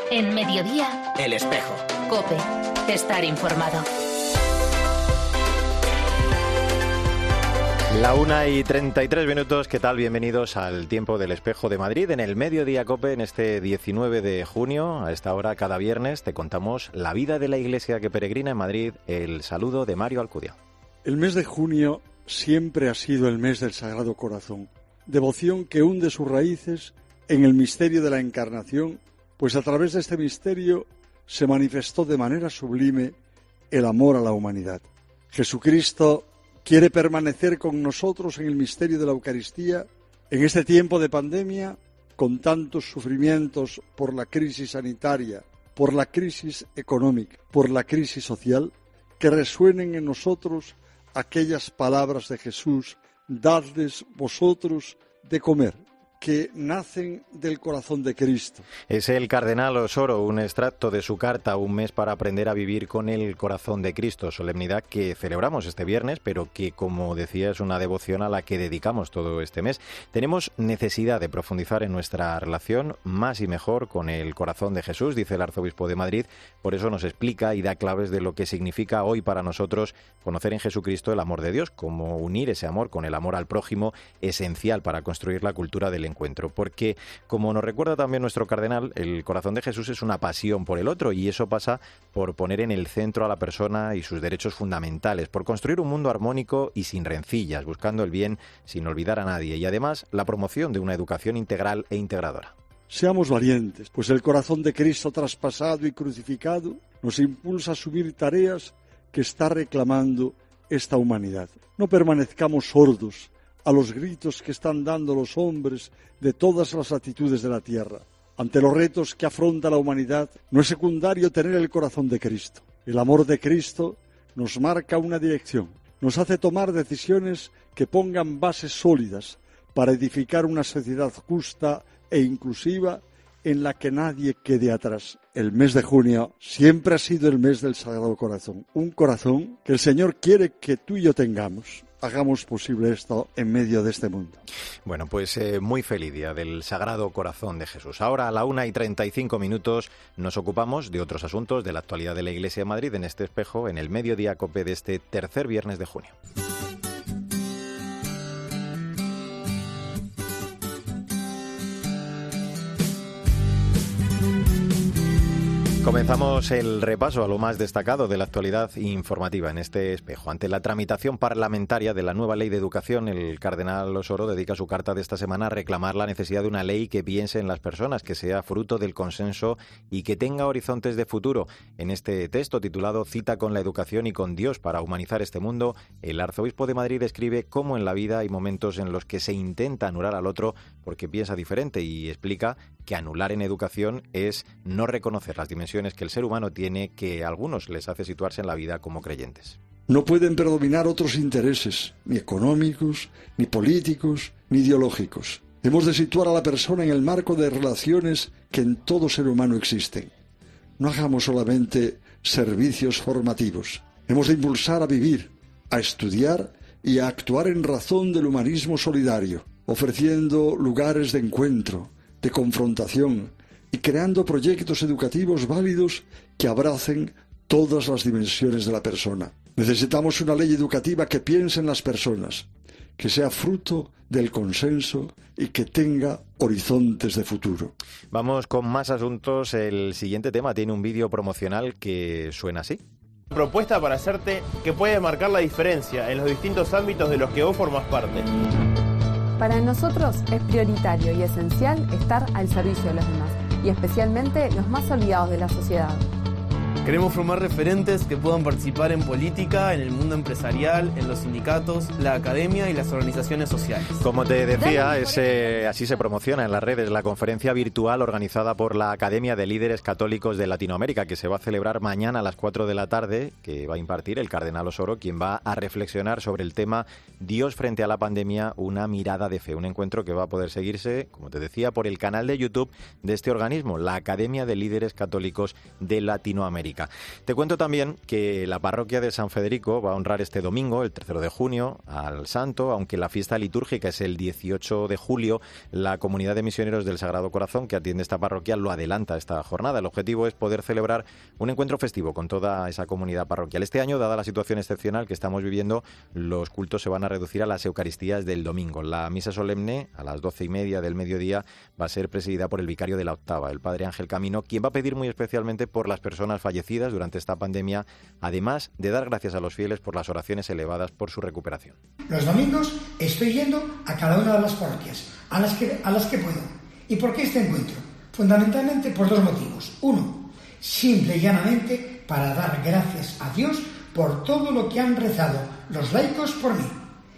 En Mediodía, El Espejo. COPE. Estar informado. La 1:33, ¿qué tal? Bienvenidos al Tiempo del Espejo de Madrid en el Mediodía COPE en este 19 de junio. A esta hora, cada viernes, te contamos la vida de la iglesia que peregrina en Madrid. El saludo de Mario Alcudia. El mes de junio siempre ha sido el mes del Sagrado Corazón, devoción que hunde sus raíces en el misterio de la Encarnación, pues a través de este misterio se manifestó de manera sublime el amor a la humanidad. Jesucristo quiere permanecer con nosotros en el misterio de la Eucaristía en este tiempo de pandemia, con tantos sufrimientos por la crisis sanitaria, por la crisis económica, por la crisis social, que resuenen en nosotros aquellas palabras de Jesús: dadles vosotros de comer, que nacen del corazón de Cristo. Es el cardenal Osoro, un extracto de su carta Un mes para aprender a vivir con el corazón de Cristo, solemnidad que celebramos este viernes, pero que, como decía, es una devoción a la que dedicamos todo este mes. Tenemos necesidad de profundizar en nuestra relación más y mejor con el corazón de Jesús, dice el arzobispo de Madrid. Por eso nos explica y da claves de lo que significa hoy para nosotros conocer en Jesucristo el amor de Dios, cómo unir ese amor con el amor al prójimo, esencial para construir la cultura del encuentro, porque, como nos recuerda también nuestro cardenal, el corazón de Jesús es una pasión por el otro, y eso pasa por poner en el centro a la persona y sus derechos fundamentales, por construir un mundo armónico y sin rencillas, buscando el bien sin olvidar a nadie, y además la promoción de una educación integral e integradora. Seamos valientes, pues el corazón de Cristo traspasado y crucificado nos impulsa a asumir tareas que está reclamando esta humanidad. No permanezcamos sordos a los gritos que están dando los hombres de todas las latitudes de la tierra. Ante los retos que afronta la humanidad, no es secundario tener el corazón de Cristo. El amor de Cristo nos marca una dirección, nos hace tomar decisiones que pongan bases sólidas para edificar una sociedad justa e inclusiva en la que nadie quede atrás. El mes de junio siempre ha sido el mes del Sagrado Corazón, un corazón que el Señor quiere que tú y yo tengamos. Hagamos posible esto en medio de este mundo. Bueno, pues muy feliz día del Sagrado Corazón de Jesús. Ahora, a la 1:35, nos ocupamos de otros asuntos de la actualidad de la Iglesia de Madrid en este espejo, en el Mediodía COPE de este tercer viernes de junio. Comenzamos el repaso a lo más destacado de la actualidad informativa en este espejo. Ante la tramitación parlamentaria de la nueva ley de educación, el cardenal Osoro dedica su carta de esta semana a reclamar la necesidad de una ley que piense en las personas, que sea fruto del consenso y que tenga horizontes de futuro. En este texto titulado Cita con la educación y con Dios para humanizar este mundo, el arzobispo de Madrid describe cómo en la vida hay momentos en los que se intenta anular al otro porque piensa diferente, y explica que anular en educación es no reconocer las dimensiones que el ser humano tiene, que a algunos les hace situarse en la vida como creyentes. No pueden predominar otros intereses, ni económicos, ni políticos, ni ideológicos. Hemos de situar a la persona en el marco de relaciones que en todo ser humano existen. No hagamos solamente servicios formativos. Hemos de impulsar a vivir, a estudiar y a actuar en razón del humanismo solidario, ofreciendo lugares de encuentro, de confrontación, y creando proyectos educativos válidos que abracen todas las dimensiones de la persona. Necesitamos una ley educativa que piense en las personas, que sea fruto del consenso y que tenga horizontes de futuro. Vamos con más asuntos. El siguiente tema tiene un vídeo promocional que suena así. Propuesta para hacerte que puede marcar la diferencia en los distintos ámbitos de los que vos formás parte. Para nosotros es prioritario y esencial estar al servicio de los demás, y especialmente los más olvidados de la sociedad. Queremos formar referentes que puedan participar en política, en el mundo empresarial, en los sindicatos, la academia y las organizaciones sociales. Como te decía, así se promociona en las redes la conferencia virtual organizada por la Academia de Líderes Católicos de Latinoamérica, que se va a celebrar mañana a las 4 de la tarde, que va a impartir el cardenal Osoro, quien va a reflexionar sobre el tema Dios frente a la pandemia, una mirada de fe. Un encuentro que va a poder seguirse, como te decía, por el canal de YouTube de este organismo, la Academia de Líderes Católicos de Latinoamérica. Católica. Te cuento también que la parroquia de San Federico va a honrar este domingo, el 3 de junio, al santo, aunque la fiesta litúrgica es el 18 de julio. La comunidad de misioneros del Sagrado Corazón que atiende esta parroquia lo adelanta esta jornada. El objetivo es poder celebrar un encuentro festivo con toda esa comunidad parroquial. Este año, dada la situación excepcional que estamos viviendo, los cultos se van a reducir a las Eucaristías del domingo. La misa solemne, a las 12:30 del mediodía, va a ser presidida por el vicario de la octava, el padre Ángel Camino, quien va a pedir muy especialmente por las personas fallecidas durante esta pandemia, además de dar gracias a los fieles por las oraciones elevadas por su recuperación. Los domingos estoy yendo a cada una de las parroquias, a las que puedo. ¿Y por qué este encuentro? Fundamentalmente por dos motivos. Uno, simple y llanamente para dar gracias a Dios por todo lo que han rezado los laicos por mí.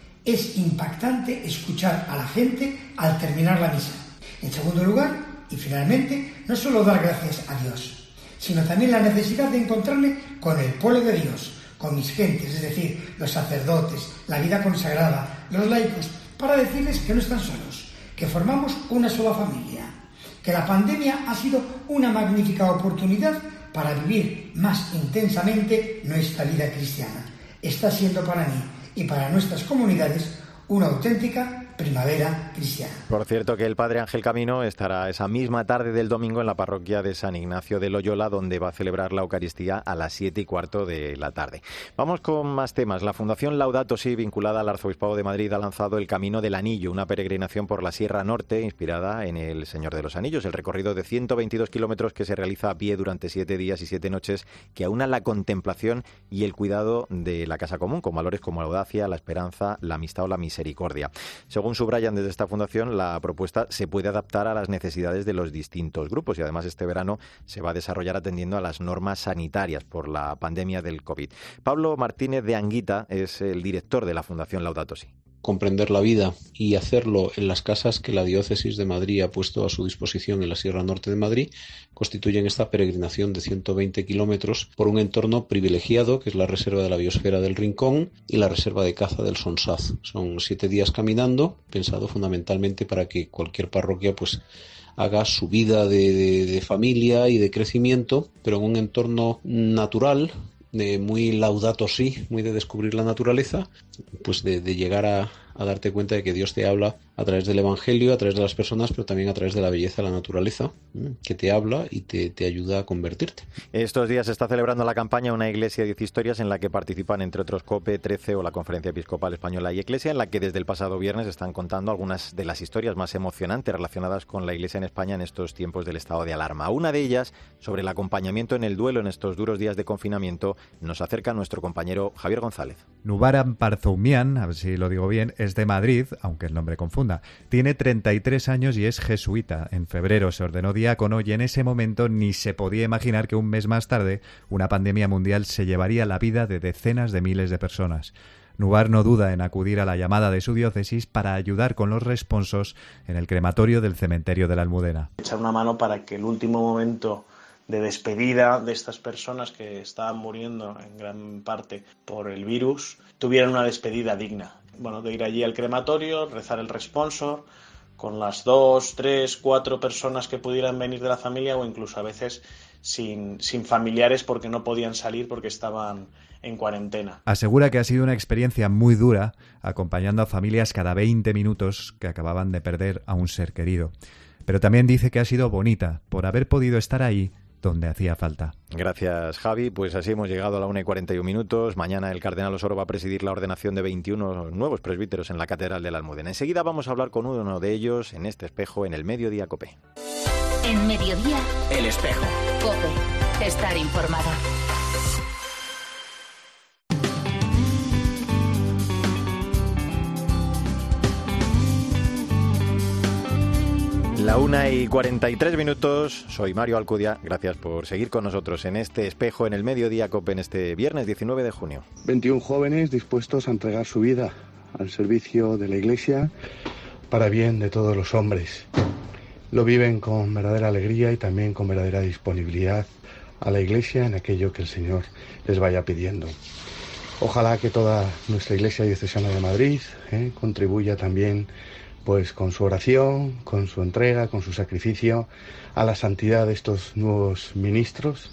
Es impactante escuchar a la gente al terminar la misa. En segundo lugar, y finalmente, no solo dar gracias a Dios, sino también la necesidad de encontrarme con el pueblo de Dios, con mis gentes, es decir, los sacerdotes, la vida consagrada, los laicos, para decirles que no están solos, que formamos una sola familia, que la pandemia ha sido una magnífica oportunidad para vivir más intensamente nuestra vida cristiana. Está siendo para mí y para nuestras comunidades una auténtica primavera cristiana. Por cierto, que el padre Ángel Camino estará esa misma tarde del domingo en la parroquia de San Ignacio de Loyola, donde va a celebrar la Eucaristía a las 7:15 de la tarde. Vamos con más temas. La Fundación Laudato Si, vinculada al Arzobispado de Madrid, ha lanzado el Camino del Anillo, una peregrinación por la Sierra Norte inspirada en el Señor de los Anillos, el recorrido de 122 kilómetros que se realiza a pie durante 7 días y 7 noches, que aúna la contemplación y el cuidado de la casa común, con valores como la audacia, la esperanza, la amistad o la misericordia. Según subrayan desde esta fundación, la propuesta se puede adaptar a las necesidades de los distintos grupos y además este verano se va a desarrollar atendiendo a las normas sanitarias por la pandemia del COVID. Pablo Martínez de Anguita es el director de la Fundación Laudato Si. Comprender la vida y hacerlo en las casas que la Diócesis de Madrid ha puesto a su disposición en la Sierra Norte de Madrid constituyen esta peregrinación de 120 kilómetros por un entorno privilegiado que es la Reserva de la Biosfera del Rincón y la Reserva de Caza del Sonsaz. Son 7 días caminando, pensado fundamentalmente para que cualquier parroquia pues haga su vida de familia y de crecimiento, pero en un entorno natural, muy Laudato Si, muy de descubrir la naturaleza, pues de llegar a darte cuenta de que Dios te habla a través del Evangelio, a través de las personas, pero también a través de la belleza de la naturaleza, que te habla y te ayuda a convertirte. Estos días se está celebrando la campaña Una Iglesia 10 Historias, en la que participan entre otros COPE, 13 o la Conferencia Episcopal Española y Eclesia, en la que desde el pasado viernes están contando algunas de las historias más emocionantes relacionadas con la Iglesia en España en estos tiempos del estado de alarma. Una de ellas, sobre el acompañamiento en el duelo en estos duros días de confinamiento, nos acerca nuestro compañero Javier González. Nubaran Parzoumian, a ver si lo digo bien, es de Madrid, aunque el nombre confunda. Tiene 33 años y es jesuita. En febrero se ordenó diácono y en ese momento ni se podía imaginar que un mes más tarde una pandemia mundial se llevaría la vida de decenas de miles de personas. Nubar no duda en acudir a la llamada de su diócesis para ayudar con los responsos en el crematorio del cementerio de la Almudena. Echar una mano para que el último momento de despedida de estas personas que estaban muriendo en gran parte por el virus tuvieran una despedida digna. Bueno, de ir allí al crematorio, rezar el responsor con las 2, 3, 4 personas que pudieran venir de la familia o incluso a veces sin familiares porque no podían salir porque estaban en cuarentena. Asegura que ha sido una experiencia muy dura acompañando a familias cada 20 minutos que acababan de perder a un ser querido. Pero también dice que ha sido bonita por haber podido estar ahí donde hacía falta. Gracias, Javi. Pues así hemos llegado a la 1:41. Mañana el cardenal Osoro va a presidir la ordenación de 21 nuevos presbíteros en la Catedral de la Almudena. Enseguida vamos a hablar con uno de ellos en este espejo en el Mediodía COPE. En Mediodía, El Espejo. COPE. Estar informado. La 1:43. Soy Mario Alcudia. Gracias por seguir con nosotros en este espejo en el Mediodía COPE en este viernes 19 de junio. 21 jóvenes dispuestos a entregar su vida al servicio de la Iglesia para bien de todos los hombres. Lo viven con verdadera alegría y también con verdadera disponibilidad a la Iglesia en aquello que el Señor les vaya pidiendo. Ojalá que toda nuestra Iglesia diocesana de Madrid contribuya también pues con su oración, con su entrega, con su sacrificio a la santidad de estos nuevos ministros,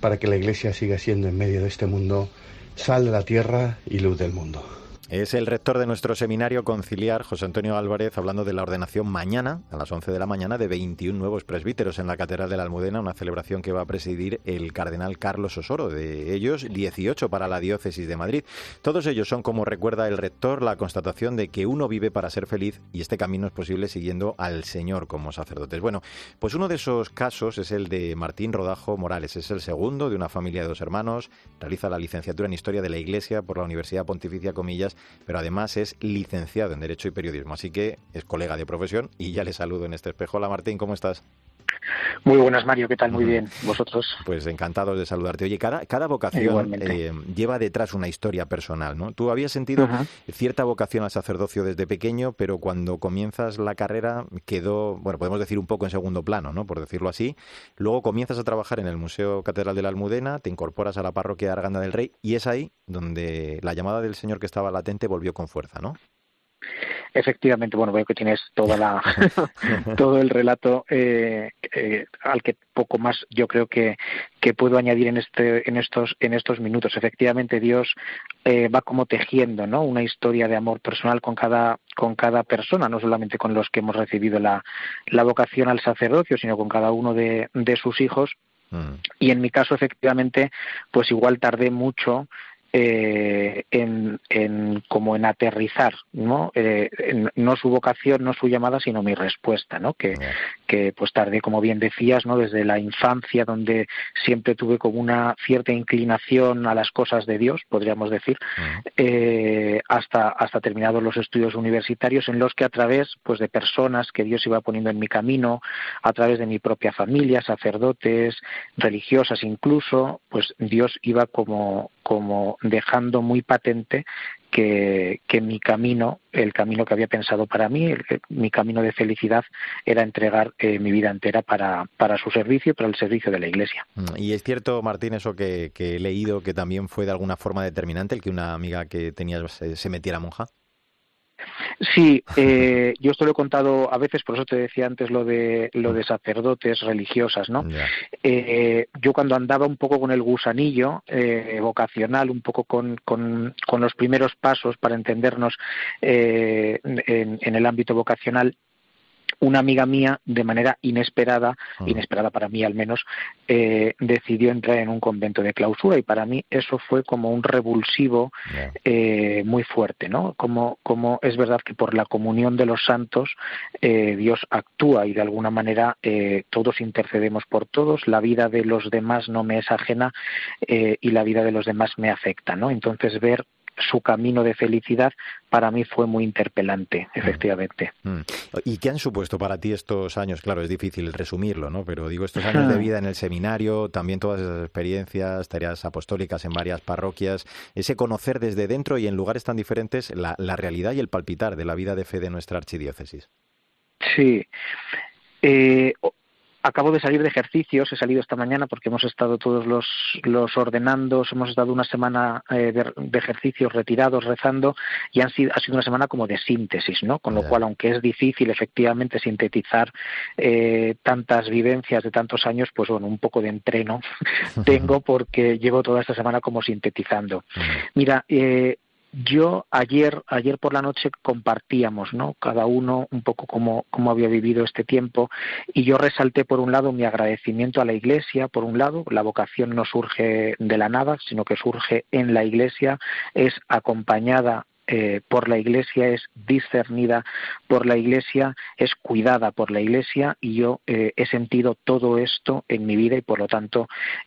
para que la Iglesia siga siendo en medio de este mundo sal de la tierra y luz del mundo. Es el rector de nuestro seminario conciliar, José Antonio Álvarez, hablando de la ordenación mañana, a las 11 de la mañana, de 21 nuevos presbíteros en la Catedral de la Almudena, una celebración que va a presidir el cardenal Carlos Osoro. De ellos, 18 para la diócesis de Madrid. Todos ellos son, como recuerda el rector, la constatación de que uno vive para ser feliz y este camino es posible siguiendo al Señor como sacerdotes. Bueno, pues uno de esos casos es el de Martín Rodajo Morales. Es el segundo de una familia de 2 hermanos. Realiza la licenciatura en Historia de la Iglesia por la Universidad Pontificia Comillas, pero además es licenciado en Derecho y Periodismo, así que es colega de profesión y ya le saludo en este espejo. Hola Martín, ¿cómo estás? Muy buenas, Mario, ¿qué tal? Muy bien, ¿vosotros? Pues encantados de saludarte. Oye, cada vocación lleva detrás una historia personal, ¿no? Tú habías sentido cierta vocación al sacerdocio desde pequeño, pero cuando comienzas la carrera quedó, bueno, podemos decir un poco en segundo plano, ¿no? Por decirlo así. Luego comienzas a trabajar en el Museo Catedral de la Almudena, te incorporas a la parroquia de Arganda del Rey y es ahí donde la llamada del Señor que estaba latente volvió con fuerza, ¿no? Efectivamente, bueno, veo que tienes todo el relato al que poco más yo creo que puedo añadir en estos minutos. Efectivamente, Dios va como tejiendo, ¿no? Una historia de amor personal con cada persona, no solamente con los que hemos recibido la vocación al sacerdocio, sino con cada uno de sus hijos. Y en mi caso, efectivamente, pues igual tardé mucho en aterrizar, ¿no? No su vocación, no su llamada, sino mi respuesta, ¿no? Que pues tardé, como bien decías, ¿no? Desde la infancia, donde siempre tuve como una cierta inclinación a las cosas de Dios, podríamos decir, hasta terminados los estudios universitarios, en los que a través pues de personas que Dios iba poniendo en mi camino, a través de mi propia familia, sacerdotes, religiosas incluso, pues Dios iba como dejando muy patente que mi camino, el camino que había pensado para mí, mi camino de felicidad, era entregar mi vida entera para su servicio y para el servicio de la Iglesia. Y es cierto, Martín, eso que he leído, que también fue de alguna forma determinante el que una amiga que tenías se metiera monja. Sí, yo esto lo he contado a veces, por eso te decía antes lo de sacerdotes, religiosas, ¿no? Yo cuando andaba un poco con el gusanillo vocacional, un poco con los primeros pasos para entendernos en el ámbito vocacional, una amiga mía, de manera inesperada para mí al menos, decidió entrar en un convento de clausura, y para mí eso fue como un revulsivo muy fuerte, ¿no? Como es verdad que por la comunión de los santos Dios actúa y de alguna manera todos intercedemos por todos, la vida de los demás no me es ajena y la vida de los demás me afecta, ¿no? Entonces ver su camino de felicidad para mí fue muy interpelante, efectivamente. ¿Y qué han supuesto para ti estos años? Claro, es difícil resumirlo, ¿no? Pero digo, estos años de vida en el seminario, también todas esas experiencias, tareas apostólicas en varias parroquias, ese conocer desde dentro y en lugares tan diferentes la realidad y el palpitar de la vida de fe de nuestra archidiócesis. Sí. Acabo de salir de ejercicios, he salido esta mañana porque hemos estado todos los ordenandos, hemos estado una semana de ejercicios retirados, rezando, y ha sido una semana como de síntesis, ¿no? Con lo cual, aunque es difícil efectivamente sintetizar tantas vivencias de tantos años, pues bueno, un poco de entreno tengo porque llevo toda esta semana como sintetizando. Mira, yo ayer por la noche compartíamos, ¿no? Cada uno un poco cómo había vivido este tiempo, y yo resalté por un lado mi agradecimiento a la Iglesia. Por un lado, la vocación no surge de la nada, sino que surge en la Iglesia, es acompañada por la Iglesia, es discernida por la Iglesia, es cuidada por la Iglesia, y yo he sentido todo esto en mi vida, y por lo tanto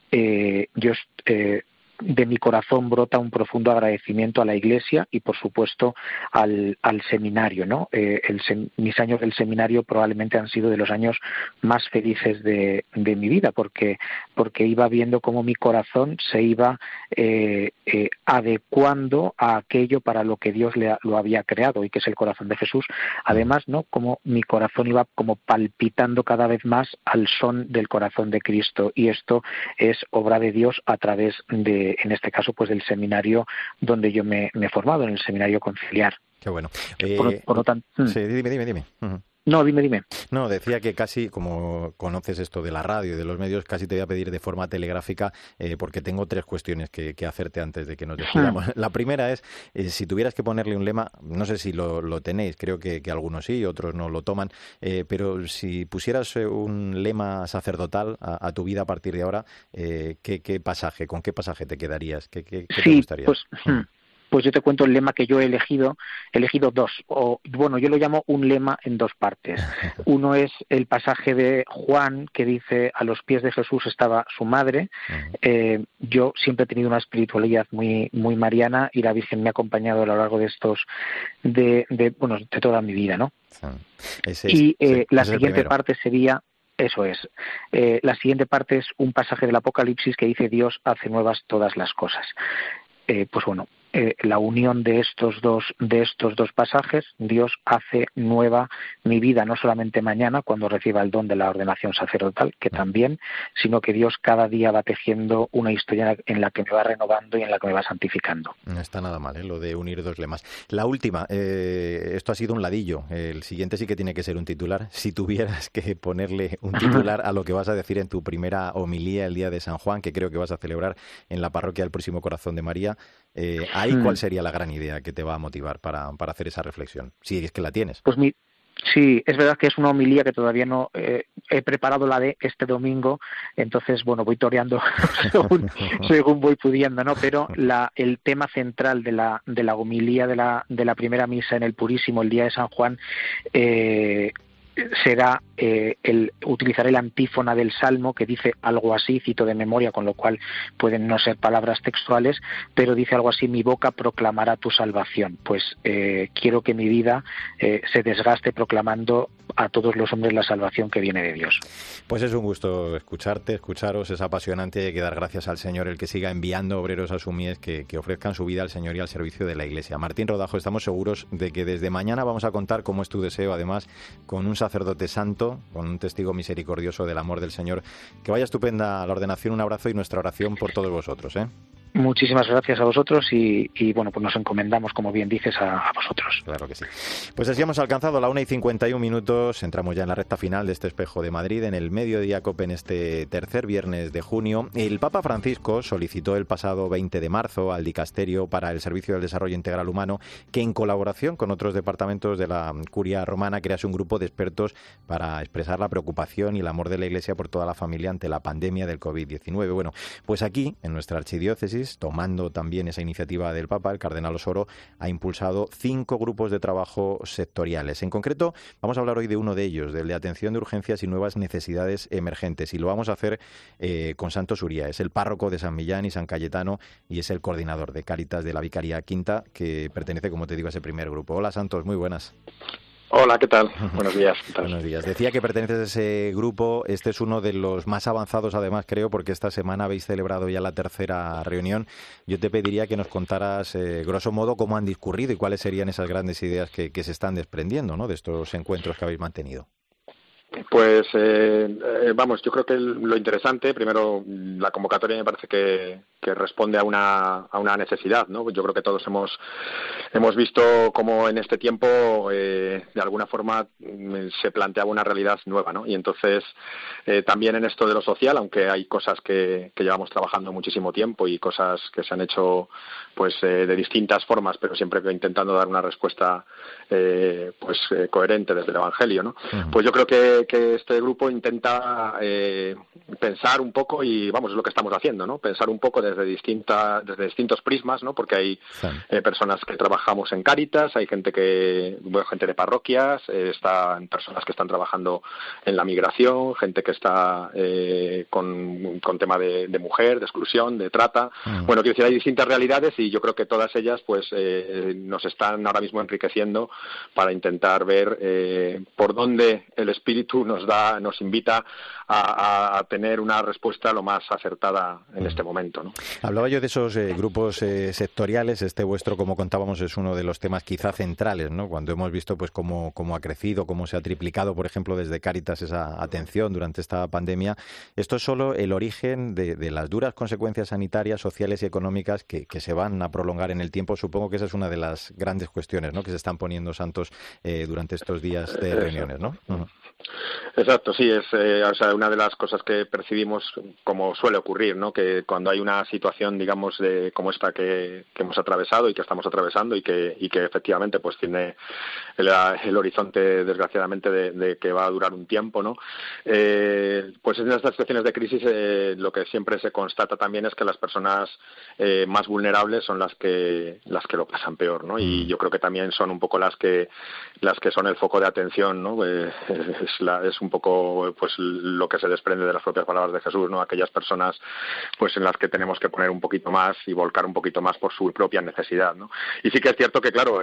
de mi corazón brota un profundo agradecimiento a la Iglesia y, por supuesto, al seminario, ¿no? Mis años del seminario probablemente han sido de los años más felices de mi vida, porque iba viendo cómo mi corazón se iba adecuando a aquello para lo que Dios lo había creado, y que es el corazón de Jesús. Además, ¿no? Como mi corazón iba como palpitando cada vez más al son del corazón de Cristo, y esto es obra de Dios a través de, en este caso, pues del seminario donde yo me he formado, en el seminario conciliar. Qué bueno. Por lo tanto, sí, dime. No, dime. No, decía que casi, como conoces esto de la radio y de los medios, casi te voy a pedir de forma telegráfica, porque tengo 3 cuestiones que hacerte antes de que nos despidamos. La primera es, si tuvieras que ponerle un lema, no sé si lo tenéis, creo que algunos sí, otros no lo toman, pero si pusieras un lema sacerdotal a tu vida a partir de ahora, ¿con qué pasaje te quedarías? ¿Qué te gustaría? Pues yo te cuento el lema que yo he elegido 2, yo lo llamo un lema en 2 partes. Uno es el pasaje de Juan que dice: a los pies de Jesús estaba su madre. Yo siempre he tenido una espiritualidad muy muy mariana y la Virgen me ha acompañado a lo largo de de toda mi vida, ¿no? La siguiente parte sería... Eso es. La siguiente parte es un pasaje del Apocalipsis que dice: Dios hace nuevas todas las cosas. La unión de estos dos pasajes, Dios hace nueva mi vida, no solamente mañana cuando reciba el don de la ordenación sacerdotal, que también, sino que Dios cada día va tejiendo una historia en la que me va renovando y en la que me va santificando. No está nada mal, lo de unir 2 lemas. La última, esto ha sido un ladillo, el siguiente sí que tiene que ser un titular. Si tuvieras que ponerle un titular a lo que vas a decir en tu primera homilía el día de San Juan, que creo que vas a celebrar en la parroquia del Purísimo Corazón de María, ¿cuál sería la gran idea que te va a motivar para hacer esa reflexión? Si es que la tienes. Sí, es verdad que es una homilía que todavía no he preparado la de este domingo, entonces voy toreando según voy pudiendo, ¿no? Pero el tema central de la homilía de la primera misa en el Purísimo el día de San Juan será utilizaré la antífona del Salmo que dice algo así, cito de memoria, con lo cual pueden no ser palabras textuales, pero dice algo así: mi boca proclamará tu salvación. Pues quiero que mi vida se desgaste proclamando a todos los hombres la salvación que viene de Dios. Pues es un gusto escucharos, es apasionante y hay que dar gracias al Señor, el que siga enviando obreros a su mies que ofrezcan su vida al Señor y al servicio de la Iglesia. Martín Rodajo, estamos seguros de que desde mañana vamos a contar, como es tu deseo, además, con un sacerdote santo, con un testigo misericordioso del amor del Señor. Que vaya estupenda la ordenación, un abrazo y nuestra oración por todos vosotros, ¿eh? Muchísimas gracias a vosotros y pues nos encomendamos, como bien dices, a vosotros. Claro que sí. Pues así hemos alcanzado la 1:51. Entramos ya en la recta final de este Espejo de Madrid, en el Mediodía COPE, en este tercer viernes de junio. El Papa Francisco solicitó el pasado 20 de marzo al Dicasterio para el Servicio del Desarrollo Integral Humano que, en colaboración con otros departamentos de la Curia Romana, crease un grupo de expertos para expresar la preocupación y el amor de la Iglesia por toda la familia ante la pandemia del COVID-19. Bueno, pues aquí, en nuestra archidiócesis, tomando también esa iniciativa del Papa, el cardenal Osoro ha impulsado 5 grupos de trabajo sectoriales. En concreto, vamos a hablar hoy de uno de ellos, del de atención de urgencias y nuevas necesidades emergentes. Y lo vamos a hacer con Santos Uría. Es el párroco de San Millán y San Cayetano y es el coordinador de Cáritas de la Vicaría Quinta, que pertenece, como te digo, a ese primer grupo. Hola, Santos, muy buenas. Hola, ¿qué tal? Buenos días. ¿Qué tal? Buenos días. Decía que perteneces a ese grupo. Este es uno de los más avanzados, además, creo, porque esta semana habéis celebrado ya la tercera reunión. Yo te pediría que nos contaras, grosso modo, cómo han discurrido y cuáles serían esas grandes ideas que se están desprendiendo, ¿no?, de estos encuentros que habéis mantenido. Pues yo creo que lo interesante, primero, la convocatoria me parece que responde a una necesidad, ¿no? Yo creo que todos hemos visto cómo en este tiempo de alguna forma se planteaba una realidad nueva, ¿no? Y entonces también en esto de lo social, aunque hay cosas que llevamos trabajando muchísimo tiempo y cosas que se han hecho pues de distintas formas, pero siempre intentando dar una respuesta coherente desde el Evangelio, ¿no? Uh-huh. Pues yo creo que este grupo intenta pensar un poco, y es lo que estamos haciendo, ¿no? Pensar un poco desde distintos prismas, ¿no? Porque hay personas que trabajamos en Cáritas, hay gente de parroquias, están personas que están trabajando en la migración, gente que está con tema de mujer, de exclusión, de trata. Uh-huh. Quiero decir, hay distintas realidades y yo creo que todas ellas nos están ahora mismo enriqueciendo para intentar ver por dónde el Espíritu tú, nos invita a tener una respuesta lo más acertada en este momento, ¿no? Hablaba yo de esos grupos sectoriales. Este vuestro, como contábamos, es uno de los temas quizá centrales, ¿no? Cuando hemos visto pues cómo ha crecido, cómo se ha triplicado, por ejemplo, desde Cáritas esa atención durante esta pandemia. Esto es solo el origen de las duras consecuencias sanitarias, sociales y económicas que se van a prolongar en el tiempo. Supongo que esa es una de las grandes cuestiones, ¿no?, que se están poniendo, Santos, durante estos días de reuniones, ¿no? Uh-huh. Exacto, sí, es una de las cosas que percibimos, como suele ocurrir, ¿no?, que cuando hay una situación, digamos, como esta que hemos atravesado y que estamos atravesando y que efectivamente pues tiene el horizonte, desgraciadamente, de que va a durar un tiempo, ¿no? Pues en estas situaciones de crisis lo que siempre se constata también es que las personas más vulnerables son las que lo pasan peor, ¿no? Y yo creo que también son un poco las que son el foco de atención, ¿no? Es un poco pues lo que se desprende de las propias palabras de Jesús, ¿no? Aquellas personas pues en las que tenemos que poner un poquito más y volcar un poquito más por su propia necesidad, ¿no? Y sí que es cierto que, claro,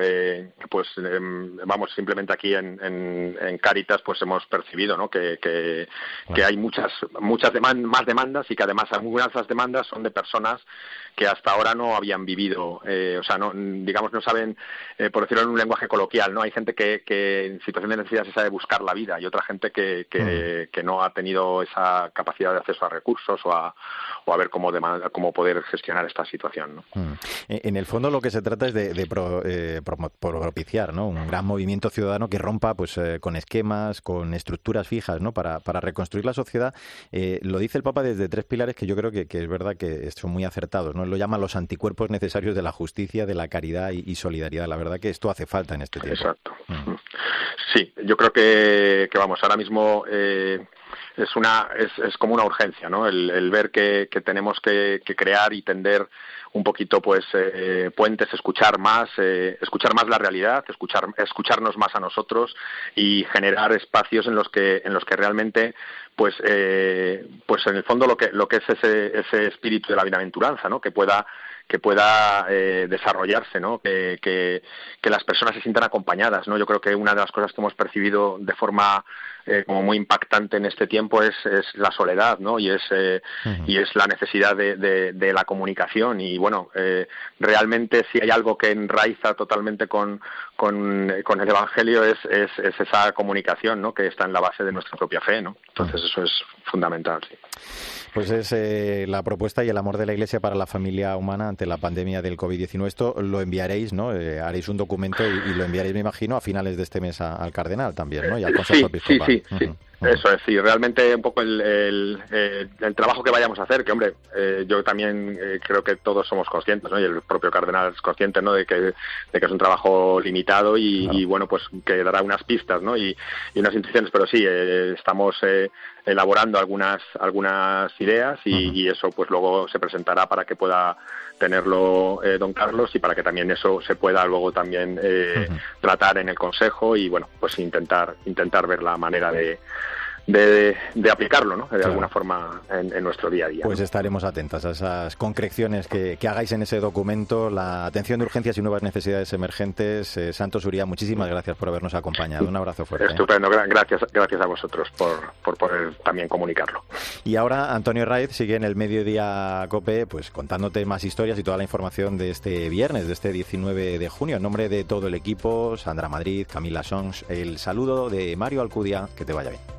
simplemente aquí en Cáritas pues hemos percibido, ¿no?, que hay muchas más demandas, y que además algunas de esas demandas son de personas que hasta ahora no habían vivido, no saben, por decirlo en un lenguaje coloquial, ¿no? Hay gente que en situación de necesidad se sabe buscar la vida, y otra gente que no ha tenido esa capacidad de acceso a recursos o a ver cómo poder gestionar esta situación, ¿no? En el fondo lo que se trata es de propiciar, ¿no?, un gran movimiento ciudadano que rompa pues con esquemas, con estructuras fijas, ¿no?, para reconstruir la sociedad. Lo dice el Papa desde 3 pilares que yo creo que es verdad que son muy acertados, ¿no? Él lo llama los anticuerpos necesarios de la justicia, de la caridad y solidaridad. La verdad que esto hace falta en este tiempo. Exacto. Sí, yo creo que ahora mismo es como una urgencia, ¿no? El ver que tenemos que crear y tender un poquito pues puentes, escuchar más la realidad, escucharnos más a nosotros y generar espacios en los que realmente pues en el fondo lo que es ese espíritu de la bienaventuranza, ¿no?, que pueda desarrollarse, ¿no?, que las personas se sientan acompañadas, ¿no? Yo creo que una de las cosas que hemos percibido de forma como muy impactante en este tiempo es la soledad, ¿no?, y es la necesidad de la comunicación. Y bueno, realmente si hay algo que enraiza totalmente con el Evangelio es esa comunicación, ¿no?, que está en la base de nuestra propia fe, ¿no? Entonces eso es fundamental, sí. Pues es la propuesta y el amor de la Iglesia para la familia humana ante la pandemia del COVID-19. Esto lo enviaréis, ¿no? Haréis un documento y lo enviaréis, me imagino, a finales de este mes al Cardenal también, ¿no? Y al Consejo Episcopal. Sí. Eso es, sí, realmente un poco el trabajo que vayamos a hacer, que hombre, yo también creo que todos somos conscientes, ¿no?, y el propio cardenal es consciente, ¿no?, de que es un trabajo limitado y bueno, pues que dará unas pistas, ¿no?, y unas intuiciones, pero sí, estamos elaborando algunas ideas y eso pues luego se presentará para que pueda tenerlo don Carlos y para que también eso se pueda luego también tratar en el Consejo y bueno, pues intentar ver la manera de aplicarlo, ¿no?, de alguna forma en nuestro día a día. Pues estaremos atentos a esas concreciones que hagáis en ese documento, la atención de urgencias y nuevas necesidades emergentes. Santos Uría, muchísimas gracias por habernos acompañado. Un abrazo fuerte. Estupendo, gracias a vosotros por poder también comunicarlo. Y ahora Antonio Raiz sigue en el Mediodía COPE, pues contándote más historias y toda la información de este viernes, de este 19 de junio. En nombre de todo el equipo, Sandra Madrid, Camila Sons, el saludo de Mario Alcudia, que te vaya bien.